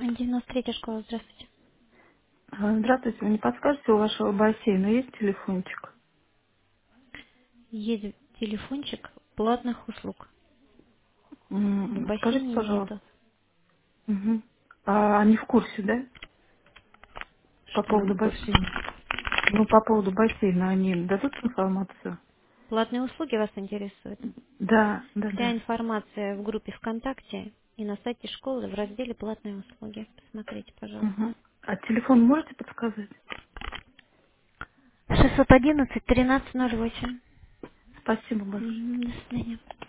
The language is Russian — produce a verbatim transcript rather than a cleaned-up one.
девяносто третья школа, здравствуйте. А, Здравствуйте, вы не подскажете, у вашего бассейна есть телефончик? Есть телефончик платных услуг. В М, Скажите, бассейне пожалуйста. нету. Мгм. А они в курсе, да? По Что не поводу в курсе? бассейна. Ну, по поводу бассейна они дадут информацию? Платные услуги вас интересуют? Да, да, Вся да. информация в группе ВКонтакте и на сайте школы в разделе «Платные услуги». Посмотрите, пожалуйста. Мгм. А телефон можете подсказать? шестьсот одиннадцать тринадцать ноль восемь. Спасибо большое. Мгм, до свидания.